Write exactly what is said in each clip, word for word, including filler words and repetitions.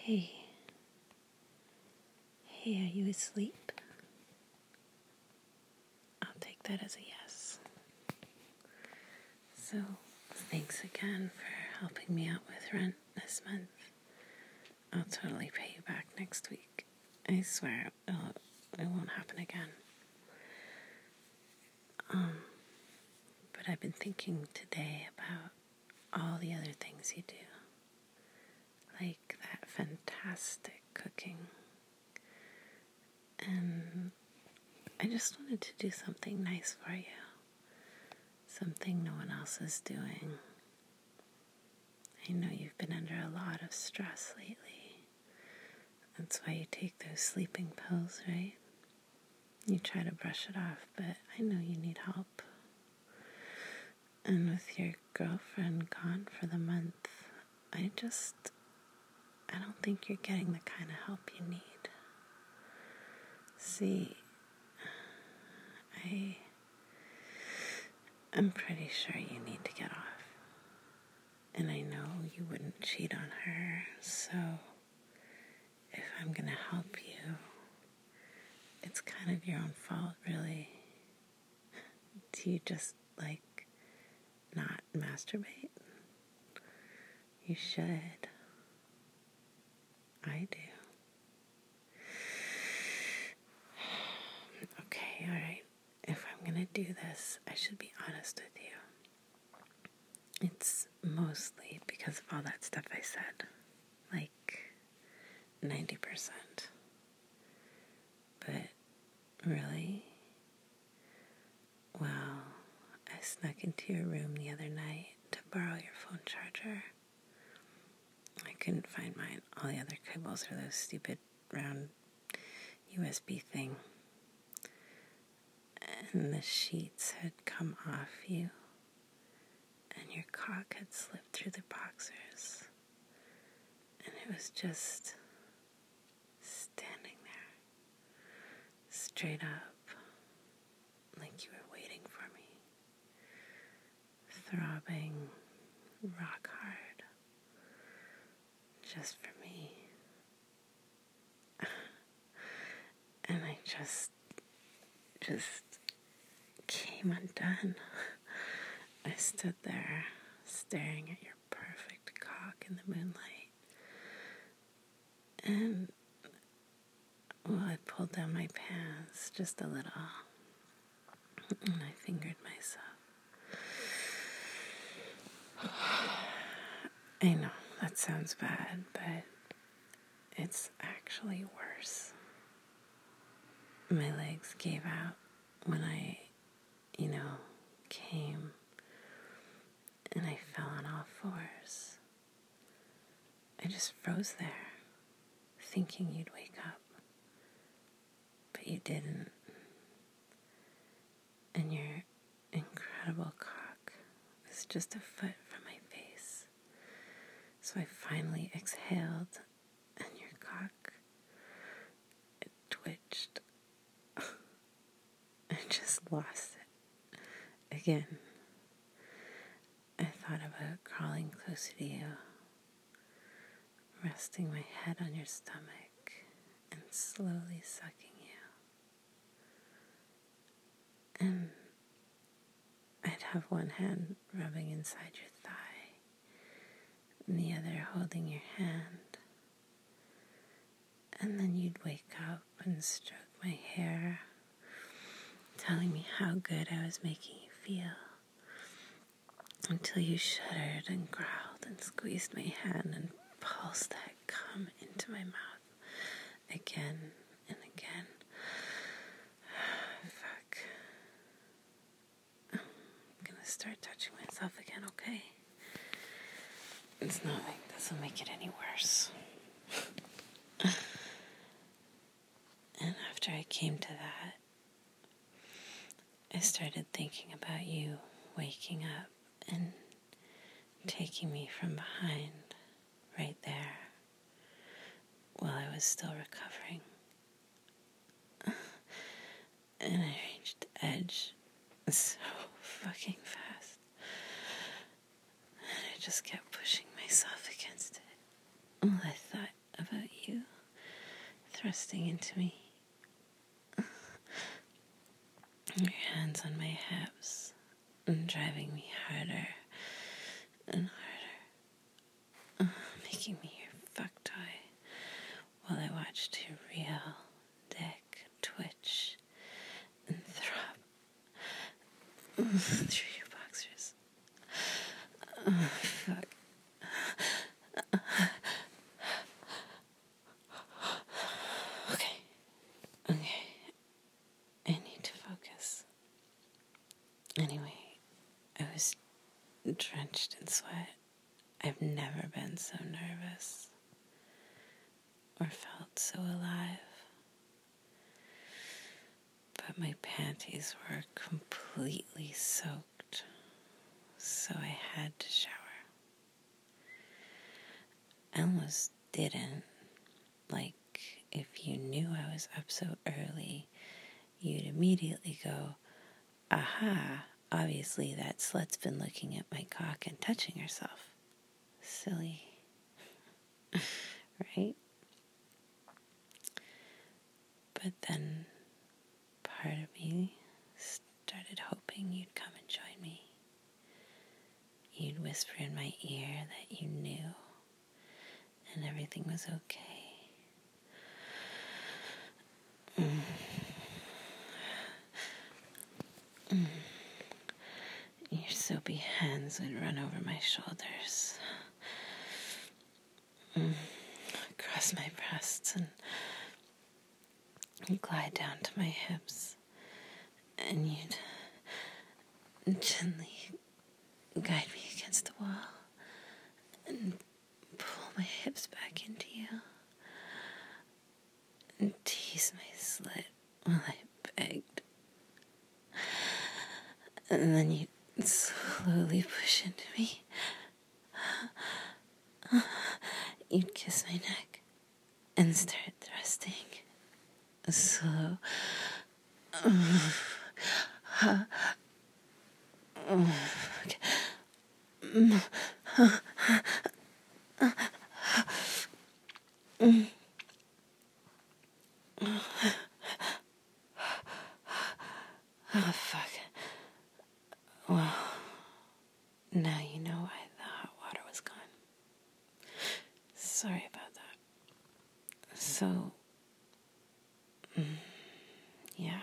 Hey. Hey, are you asleep? I'll take that as a yes. So, thanks again for helping me out with rent this month. I'll totally pay you back next week. I swear it'll, it won't happen again. Um, but I've been thinking today about all the other things you do. Like that fantastic cooking. And I just wanted to do something nice for you. Something no one else is doing. I know you've been under a lot of stress lately. That's why you take those sleeping pills, right? You try to brush it off, but I know you need help. And with your girlfriend gone for the month, I just, I don't think you're getting the kind of help you need. See, I, I'm pretty sure you need to get off. And I know you wouldn't cheat on her, so if I'm going to help you, it's kind of your own fault, really. Do you just, like, not masturbate? You should. I do. Okay, alright. If I'm going to do this, I should be honest with you. It's mostly because of all that stuff I said. Like, ninety percent. But, really? Well, I snuck into your room the other night to borrow your phone charger. I couldn't find mine. All the other cables are those stupid round U S B thing. And the sheets had come off you. And your cock had slipped through the boxers. And it was just standing there. Straight up. Like you were waiting for me. Throbbing. Rock hard. Just for me. And I just, just came undone. I stood there staring at your perfect cock in the moonlight. And, well, I pulled down my pants just a little. And I fingered myself. I know, that sounds bad, but it's actually worse. My legs gave out when I, you know, came, and I fell on all fours. I just froze there, thinking you'd wake up, but you didn't. And your incredible cock was just a foot from my face. So I finally exhaled, and your cock, it twitched. I just lost it. Again. I thought about crawling closer to you, resting my head on your stomach, and slowly sucking you. And I'd have one hand rubbing inside your thigh, and the other holding your hand. And then you'd wake up and stroke my hair, telling me how good I was making you feel, until you shuddered and growled and squeezed my hand and pulsed that cum into my mouth again and again. Fuck. I'm gonna start touching myself again, okay? It's not like this will make it any worse. And after I came to that, I started thinking about you waking up and taking me from behind, right there, while I was still recovering. And I reached the edge so fucking fast. And I just kept pushing myself against it. All I thought about thrusting into me. Your hands on my hips and driving me harder and harder, making me your fuck toy while I watched your real dick twitch and throb through your boxers. Oh, fuck. Okay. Okay. I need to focus. Anyway, I was drenched in sweat. I've never been so nervous or felt so alive. But my panties were completely soaked, so I had to shower. I almost didn't. Like, if you knew I was up so early, you'd immediately go, aha, obviously that slut's been looking at my cock and touching herself. Silly. Right? But then part of me started hoping you'd come and join me. You'd whisper in my ear that you knew and everything was okay. Mm. Mm. Your soapy hands would run over my shoulders, mm. across my breasts, and glide down to my hips, and you'd gently guide me against the wall and pull my hips back into you and tease my slit while I begged. And then you'd slowly push into me. You'd kiss my neck and start thrusting. Slow. Okay. Oh, fuck. Well, now you know why the hot water was gone. Sorry about that. So, mm, yeah.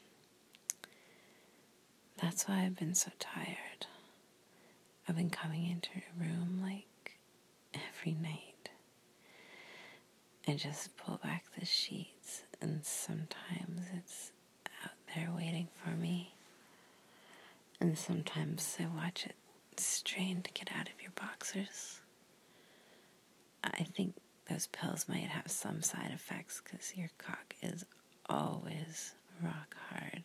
That's why I've been so tired. I've been coming into your room like every night. I just pull back the sheets, and sometimes it's out there waiting for me. And sometimes I watch it strain to get out of your boxers. I think those pills might have some side effects because your cock is always rock hard.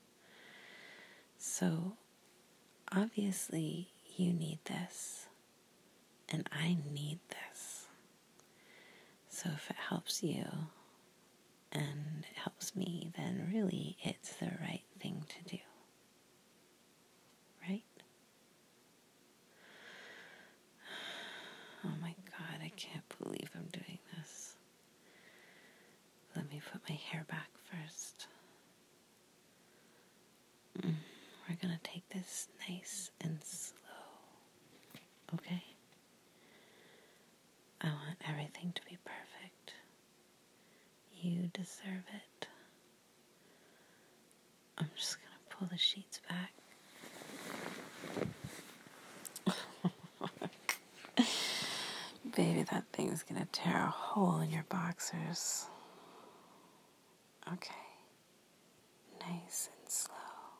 So, obviously, you need this, and I need this. So if it helps you, and it helps me, then really it's the right thing to do. Right? Oh my God, I can't believe I'm doing this. Let me put my hair back first. Mm. We're gonna take this nice and slow, okay? I want everything to be perfect. You deserve it. I'm just gonna pull the sheets back. Baby, that thing's gonna tear a hole in your boxers. Okay. Nice and slow.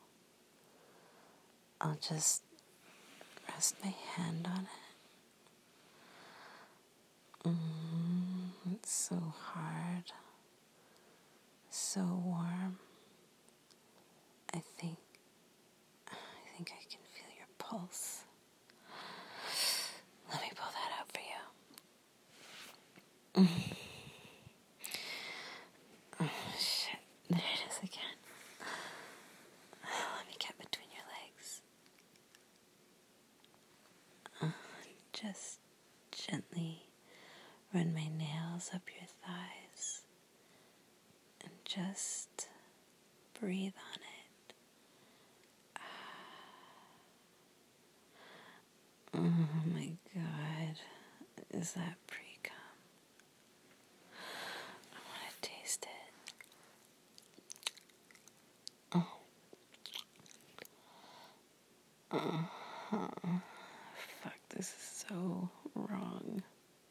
I'll just rest my hand on it. Mm, it's so hard. So warm. I think, I think I can feel your pulse. Let me pull that out for you. Mm. Oh, shit. There it is again. Let me get between your legs. Uh, just gently run my nails up your thighs just breathe on it. Oh my God. Is that pre-cum? I want to taste it. Oh. Uh-huh. Fuck, this is so wrong.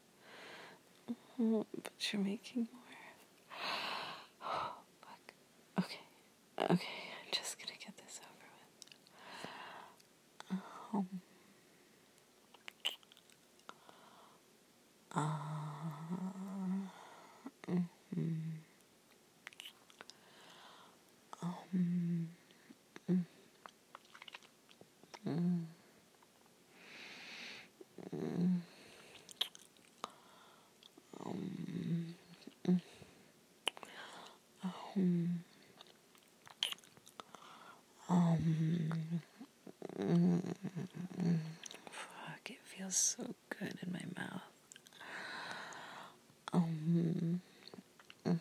Oh, but you're making more. Oh, fuck. Okay. Okay, I'm just gonna get this over with. Um. Uh, mm-hmm. Um. Mm, mm, mm, um, mm, um, um, mm, fuck, it feels so good in my mouth. Um, mm,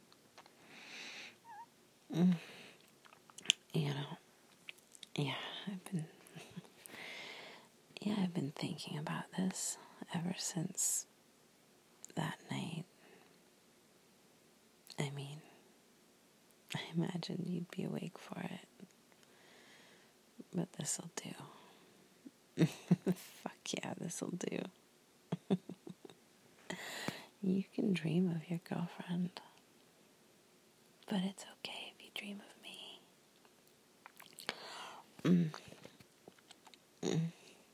mm, you know, yeah, I've been, yeah, I've been thinking about this ever since that night. I mean, I imagined you'd be awake for it, but this'll do. Fuck yeah, this'll do. You can dream of your girlfriend, but it's okay if you dream of me. Mm. Mm.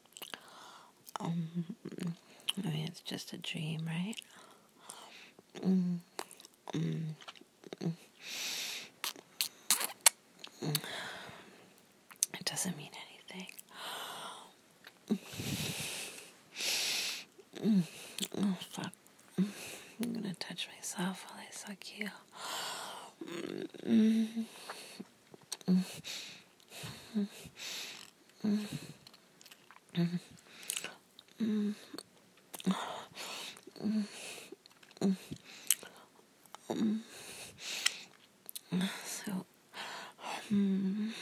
Um, I mean, it's just a dream, right? Mm. Mm. Mm. Mm. It doesn't mean anything. Mm. Oh, fuck. I'm gonna touch myself while I suck you. Mm. Mm. Mm. Mm. Mm. Mm. Mm. Mm. Mm. So, mm.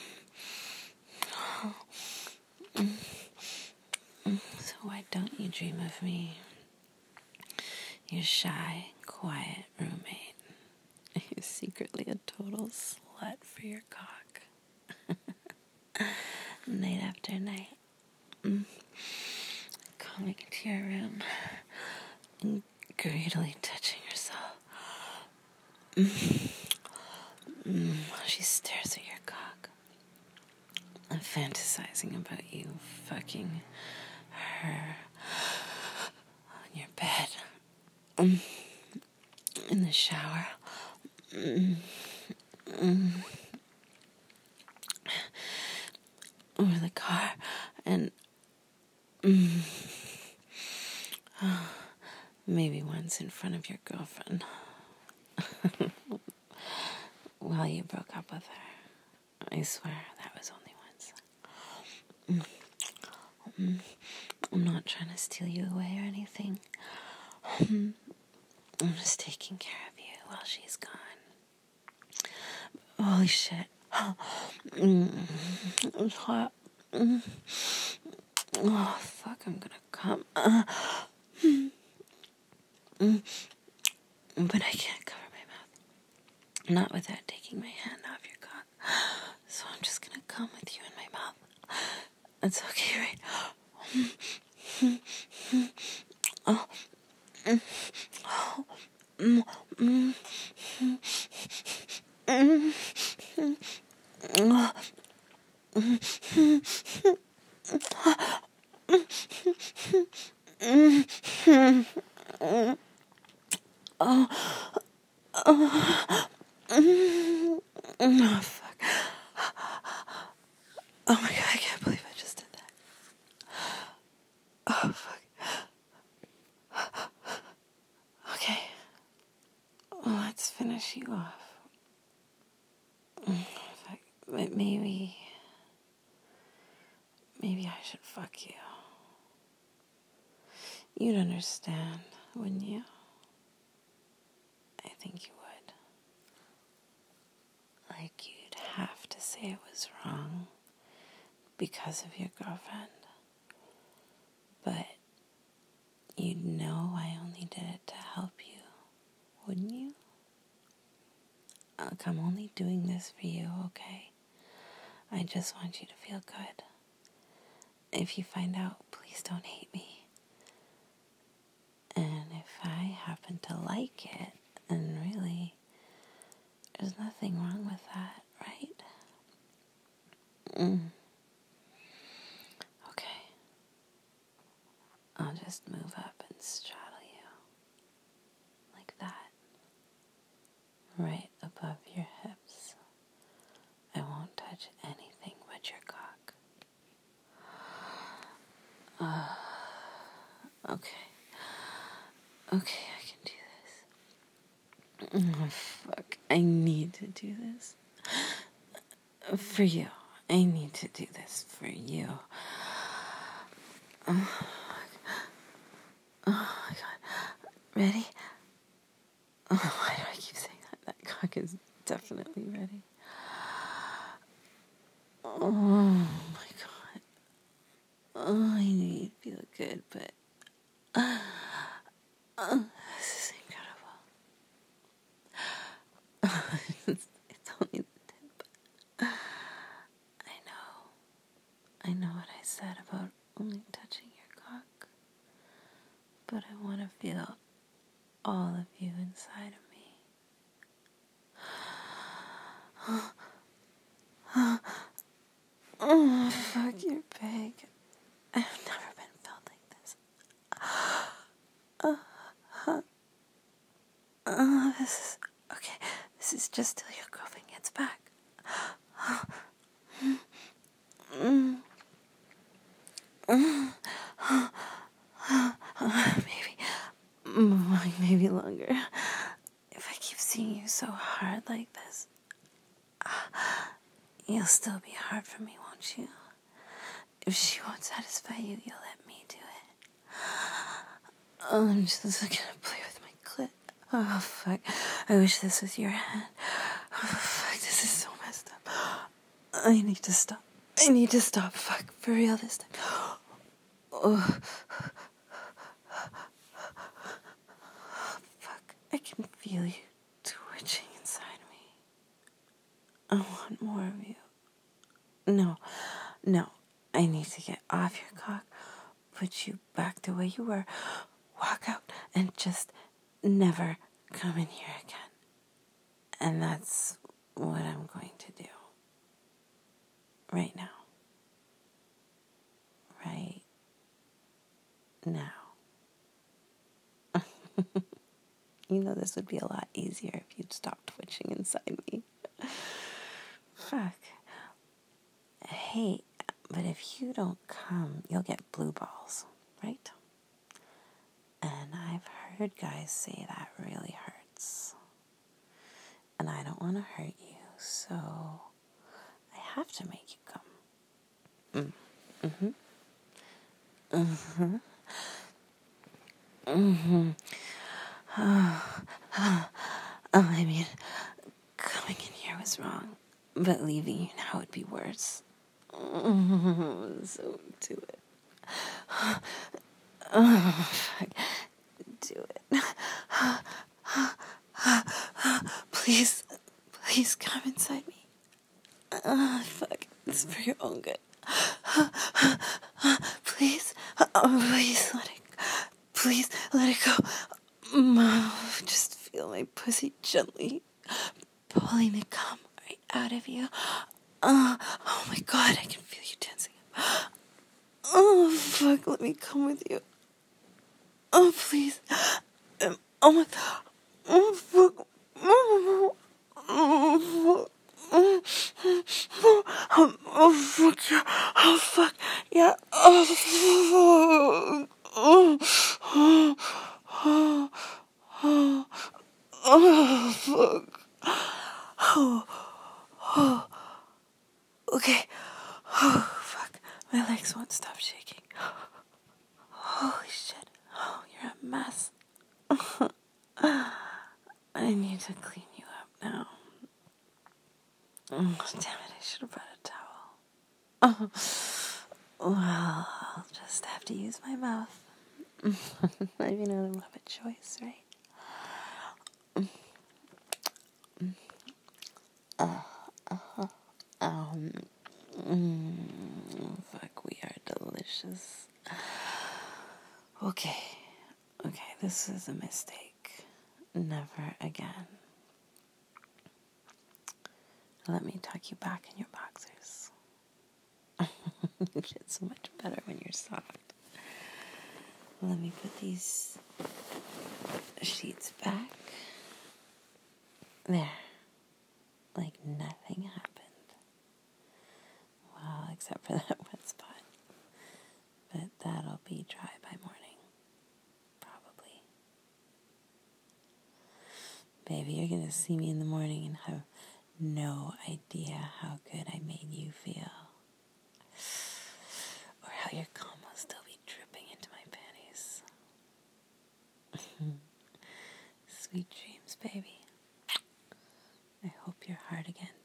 So why don't you dream of me? Your shy, quiet roommate. You're secretly a total slut for your cock. Night after night. Mm. Coming into your room and greedily touching yourself. Mm. Mm. She stares at your cock. I'm fantasizing about you fucking her on your bed. Mm. In the shower. Mm. Mm. Over the car. And mm. Oh, maybe once in front of your girlfriend. While you broke up with her. I swear that was only once. Mm. Mm. I'm not trying to steal you away or anything. Mm. I'm just taking care of you while she's gone. Holy shit. Mm. It's hot. Mm. Oh, fuck, I'm gonna come. Uh. Mm. But I can't cover my mouth. Not without taking my hand off your cock. So I'm just gonna come with you in my mouth. It's okay, right? Oh. Mm. Oh. Mm. Mm. Mm. Mm. Oh. Oh, fuck. Oh my God, I can't believe I just did that. Oh, fuck. Okay. Well, let's finish you off. Fuck. But maybe... Maybe I should fuck you. You'd understand, wouldn't you? I think you would. like you'd have to say it was wrong because of your girlfriend. But you'd know I only did it to help you, wouldn't you? Look, I'm only doing this for you, okay? I just want you to feel good. If you find out, please don't hate me. And if I happen to like it, then really, there's nothing wrong with that, right? Mm. Okay. I'll just move up and straddle you. Like that. Right above your hips. I won't touch anything but your cock. Uh, okay. Okay, I can do this. Oh, fuck. I need to do this. For you. I need to do this for you. Oh, oh my God. Ready? Oh, why do I keep saying that? That cock is definitely ready. Oh my God. Oh, I knew you'd feel good, but uh, uh, this is incredible. it's, it's only the tip. I know. I know what I said about only touching your cock, but I want to feel all of you inside of me. Oh, fuck, you're big. I've never been felt like this. Uh, uh, uh, this is, okay, this is just till your girlfriend gets back. Maybe, maybe longer. If I keep seeing you so hard like this, you'll still be hard for me, won't you? If she won't satisfy you, you'll let me do it. Oh, I'm just gonna play with my clit. Oh, fuck. I wish this was your hand. Oh, fuck, this is so messed up. I need to stop. I need to stop. Fuck, for real this time. Oh. Fuck, I can feel you twitching inside me. I want more of you. No, no. I need to get off your cock, put you back the way you were, walk out, and just never come in here again. And that's what I'm going to do. Right now. Right now. You know this would be a lot easier if you'd stop twitching inside me. Fuck. Hey, but if you don't come, you'll get blue balls, right? And I've heard guys say that really hurts. And I don't want to hurt you, so I have to make you come. Mm. Mm-hmm. Mm-hmm. Mm-hmm. Oh, oh, oh, I mean, coming in here was wrong, but leaving you now would be worse. Mm-hmm. So do it. Oh, fuck. Do it. Please, please come inside me. Oh, fuck. It's for your own good. Please, oh, please let it, please let it go. Just feel my pussy gently pulling the cum right out of you. Uh, oh my God, I can feel you dancing. Oh, fuck, let me come with you. Oh, please. Um, oh my, oh, fuck. Oh, fuck. Oh, oh, fuck, yeah. Oh, fuck, yeah. Oh, fuck. Oh, oh, oh, oh, oh, fuck. Oh, oh, okay. Oh, fuck. My legs won't stop shaking. Holy shit. Oh, you're a mess. I need to clean you up now. Oh, damn it, I should have brought a towel. Oh, well, I'll just have to use my mouth. I mean, I don't have a choice, right? Uh, uh, um, mm, fuck, we are delicious. Okay, okay, this is a mistake. Never again. Let me tuck you back in your boxers. You get so much better when you're soft. Let me put these sheets back. There. Like nothing happened. Well, except for that wet spot. But that'll be dry by morning. Probably. Baby, you're going to see me in the morning and have no idea how good I made you feel. Or how your cum will still be dripping into my panties. Sweet dreams, baby. I hope you're hard again